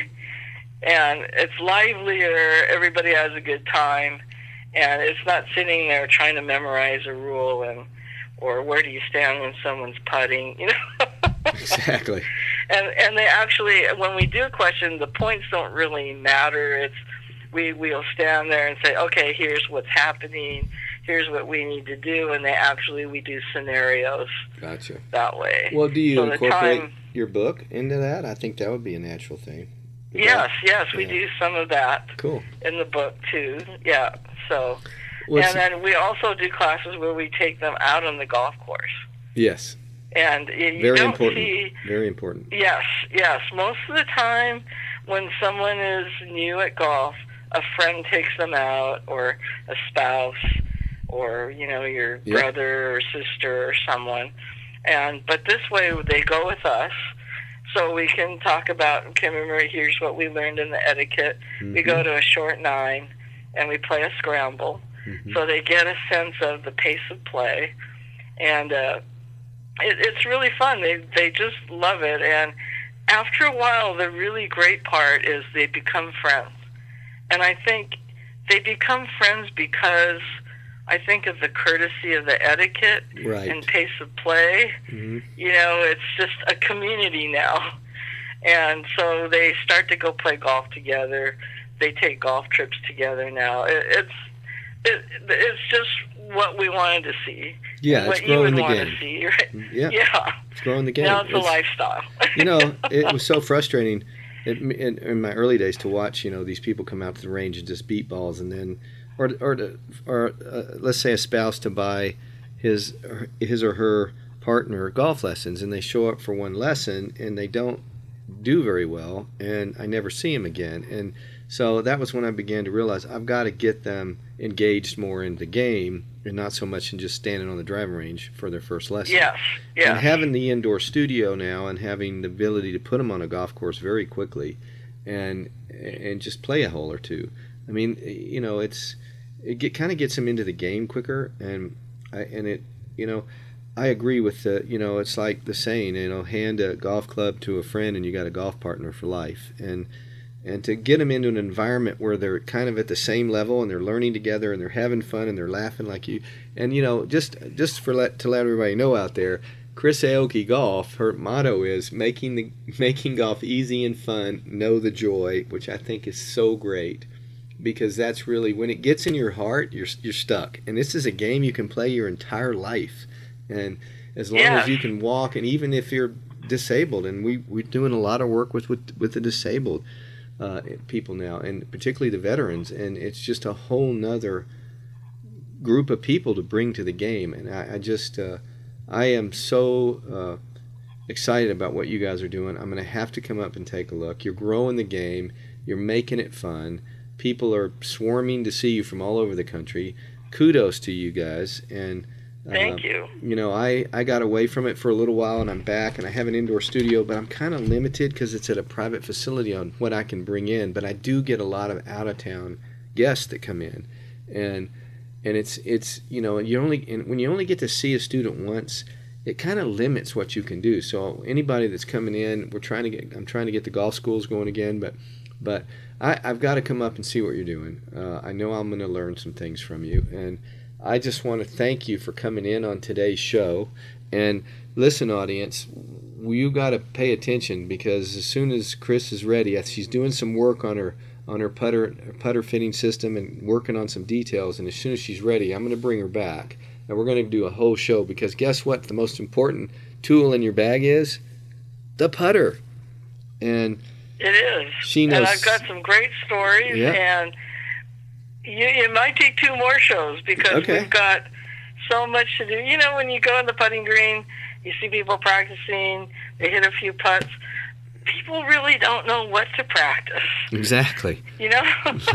C: and it's livelier, everybody has a good time, and it's not sitting there trying to memorize a rule and or where do you stand when someone's putting, you know.
B: Exactly.
C: And and they actually, when we do a question, the points don't really matter. It's we we'll stand there and say, okay, here's what's happening, here's what we need to do, and they actually we do scenarios.
B: Gotcha.
C: That way.
B: Well, do you
C: so
B: incorporate
C: time,
B: your book into that? I think that would be a natural thing. The
C: yes,
B: book?
C: yes,
B: yeah.
C: we do some of that.
B: Cool.
C: In the book too. Yeah. So,
B: What's
C: and then we also do classes where we take them out on the golf course.
B: Yes.
C: And you
B: Very
C: don't
B: important.
C: see.
B: Very important.
C: Yes, yes. Most of the time, when someone is new at golf, a friend takes them out, or a spouse, or you know your
B: yep.
C: brother or sister or someone. And but this way they go with us. so we can talk about, okay, remember, here's what we learned in the etiquette. Mm-hmm. We go to a short nine, and we play a scramble. Mm-hmm. So they get a sense of the pace of play. And uh, it, it's really fun. They they just love it. And after a while, the really great part is they become friends. And I think they become friends because I think of the courtesy of the etiquette
B: right.
C: and pace of play. Mm-hmm. You know, it's just a community now. And so they start to go play golf together. They take golf trips together now. It, it's it, it's just what we wanted to see.
B: Yeah,
C: what
B: it's growing
C: you would
B: the
C: want
B: game.
C: To see, right?
B: Yeah,
C: yeah,
B: it's growing the game.
C: Now it's, it's a lifestyle.
B: You know, it was so frustrating in, in, in my early days to watch, you know, these people come out to the range and just beat balls, and then, or or to, or uh, let's say a spouse to buy his his or her partner golf lessons, and they show up for one lesson and they don't do very well, and I never see them again. And so that was when I began to realize I've got to get them engaged more in the game and not so much in just standing on the driving range for their first lesson.
C: Yes, yes.
B: And having the indoor studio now and having the ability to put them on a golf course very quickly and and just play a hole or two. I mean, you know, it's it get, kind of gets them into the game quicker, and I, and it, you know, I agree with the, you know, it's like the saying, you know, hand a golf club to a friend and you got a golf partner for life. And and to get them into an environment where they're kind of at the same level and they're learning together and they're having fun and they're laughing like you. And, you know, just just for let to let everybody know out there, Chris Aoki Golf, her motto is making the making golf easy and fun, know the joy, which I think is so great, because that's really, when it gets in your heart, you're you're stuck. And this is a game you can play your entire life. And as long
C: yeah.
B: as you can walk, and even if you're disabled, and we, we're doing a lot of work with, with, with the disabled uh, people now, and particularly the veterans, and it's just a whole nother group of people to bring to the game. And I, I just, uh, I am so uh, excited about what you guys are doing. I'm going to have to come up and take a look. You're growing the game. You're making it fun. People are swarming to see you from all over the country. Kudos to you guys. And
C: Thank
B: uh,
C: you.
B: You know, I, I got away from it for a little while, and I'm back, and I have an indoor studio, but I'm kind of limited because it's at a private facility on what I can bring in. But I do get a lot of out-of-town guests that come in, and and it's it's you know, you only and when you only get to see a student once, it kind of limits what you can do. So anybody that's coming in, we're trying to get I'm trying to get the golf schools going again, but but I, I've got to come up and see what you're doing. Uh, I know I'm going to learn some things from you, and I just want to thank you for coming in on today's show. And listen, audience, you got to pay attention, because as soon as Chris is ready, she's doing some work on her on her putter her putter fitting system and working on some details. And as soon as she's ready, I'm going to bring her back, and we're going to do a whole show, because guess what? The most important tool in your bag is the putter. And
C: it is.
B: She knows.
C: And I've got some great stories,
B: yeah.
C: and You, it might take two more shows, because
B: okay.
C: we've got so much to do. You know, when you go on the putting green, you see people practicing, they hit a few putts. People really don't know what to practice.
B: Exactly.
C: You know?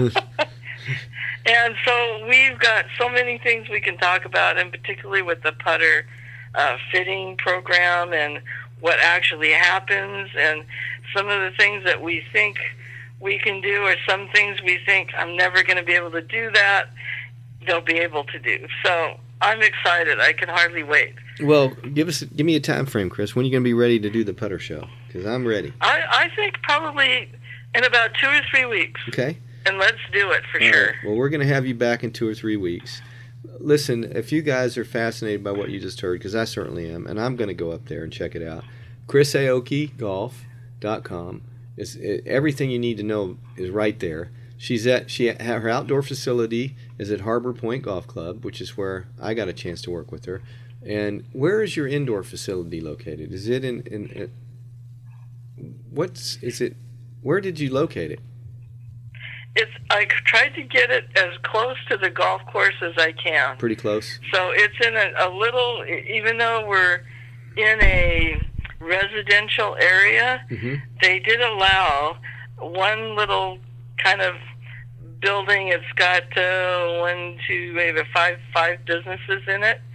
C: And so we've got so many things we can talk about, and particularly with the putter uh, fitting program and what actually happens, and some of the things that we think we can do, or some things we think I'm never going to be able to do that, they'll be able to do. So I'm excited. I can hardly wait.
B: Well, give us give me a time frame, Chris. When are you going to be ready to do the putter show? Because I'm ready.
C: I, I think probably in about two or three weeks.
B: Okay.
C: And let's do it for
B: All
C: sure.
B: right. Well, we're going to have you back in two or three weeks. Listen, if you guys are fascinated by what you just heard, because I certainly am, and I'm going to go up there and check it out, chris aoki golf dot com. It's, it, everything you need to know is right there. She's at she her outdoor facility is at Harbor Point Golf Club, which is where I got a chance to work with her. And where is your indoor facility located? Is it in, in, in what's is it? Where did you locate it?
C: It's I tried to get it as close to the golf course as I can.
B: Pretty close.
C: So it's in a, a little, even though we're in a residential area, mm-hmm. they did allow one little kind of building. It's got uh, one, two, maybe five, five businesses in it,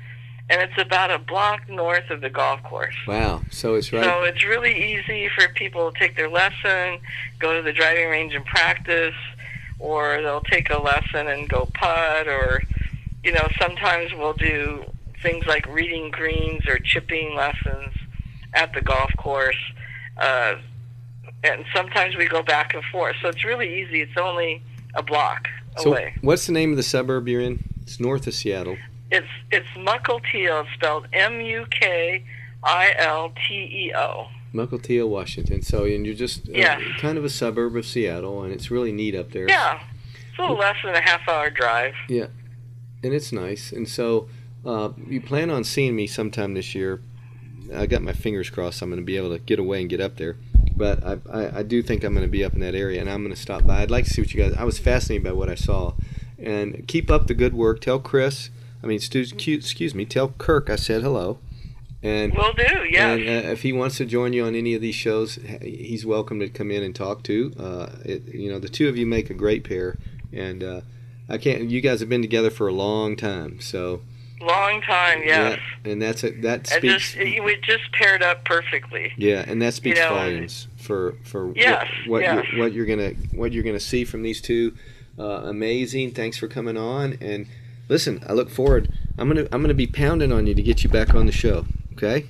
C: and it's about a block north of the golf course.
B: Wow, so it's right.
C: So it's really easy for people to take their lesson, go to the driving range and practice, or they'll take a lesson and go putt, or, you know, sometimes we'll do things like reading greens or chipping lessons at the golf course, uh, and sometimes we go back and forth. So it's really easy. It's only a block
B: so
C: away.
B: What's the name of the suburb you're in? It's north of Seattle.
C: It's it's Mukilteo. It's spelled M U K I L T E O.
B: Mukilteo, Washington. So, and you're just uh,
C: yes.
B: kind of a suburb of Seattle, and it's really neat up there.
C: Yeah, it's a little less than a half-hour drive.
B: Yeah, and it's nice. And so, uh, you plan on seeing me sometime this year. I got my fingers crossed I'm going to be able to get away and get up there. But I, I, I do think I'm going to be up in that area, and I'm going to stop by. I'd like to see what you guys. I was fascinated by what I saw, and keep up the good work. Tell Chris. I mean, excuse me. Tell Kirk I said hello. And
C: will do. Yes.
B: And uh, if he wants to join you on any of these shows, he's welcome to come in and talk too. Uh, it, you know, the two of you make a great pair, and uh, I can't. You guys have been together for a long time, so.
C: Long time, yes.
B: Yeah, and that's a, that speaks.
C: And just, we just paired up perfectly.
B: Yeah, and that speaks
C: you know,
B: volumes for for
C: yes,
B: what, what,
C: yes.
B: You're, what you're gonna what you're gonna see from these two. Uh, amazing. Thanks for coming on. And listen, I look forward. I'm gonna I'm gonna be pounding on you to get you back on the show. Okay.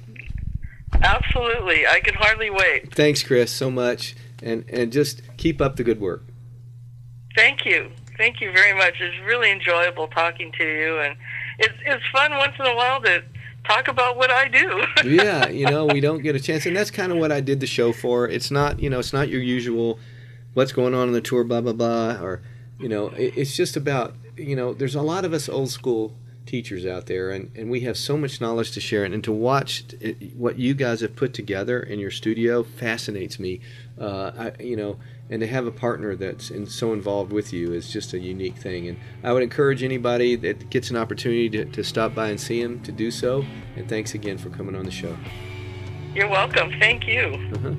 C: Absolutely, I can hardly wait.
B: Thanks, Chris, so much, and and just keep up the good work.
C: Thank you, thank you very much. It's really enjoyable talking to you, and it's it's fun once in a while to talk about what I do.
B: Yeah, you know, we don't get a chance, and that's kind of what I did the show for. It's not, you know, it's not your usual what's going on on the tour, blah blah blah, or you know, it, it's just about, you know, there's a lot of us old school teachers out there, and, and we have so much knowledge to share, and, and to watch it, what you guys have put together in your studio fascinates me. Uh, I, you know, and to have a partner that's in, so involved with you is just a unique thing. And I would encourage anybody that gets an opportunity to, to stop by and see him to do so. And thanks again for coming on the show.
C: You're welcome. Thank you.
B: Uh-huh.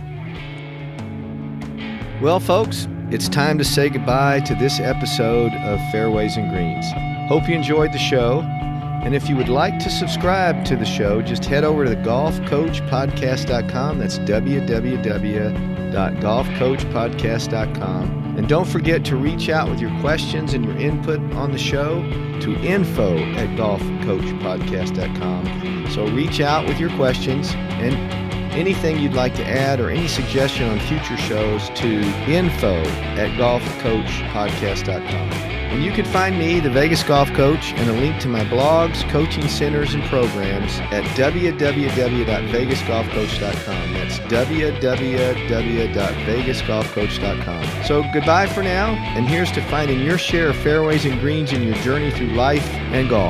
D: Well, folks, it's time to say goodbye to this episode of Fairways and Greens. Hope you enjoyed the show. And if you would like to subscribe to the show, just head over to the golf coach podcast dot com. That's w w w dot golf coach podcast dot com. And don't forget to reach out with your questions and your input on the show to info at golf coach podcast dot com. So reach out with your questions and anything you'd like to add or any suggestion on future shows to info at golf coach podcast dot com. And you can find me, the Vegas Golf Coach, and a link to my blogs, coaching centers, and programs at w w w dot vegas golf coach dot com. That's w w w dot vegas golf coach dot com. So goodbye for now, and here's to finding your share of fairways and greens in your journey through life and golf.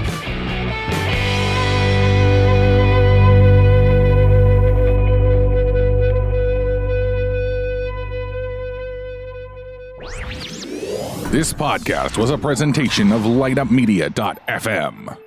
A: This podcast was a presentation of light up media dot f m.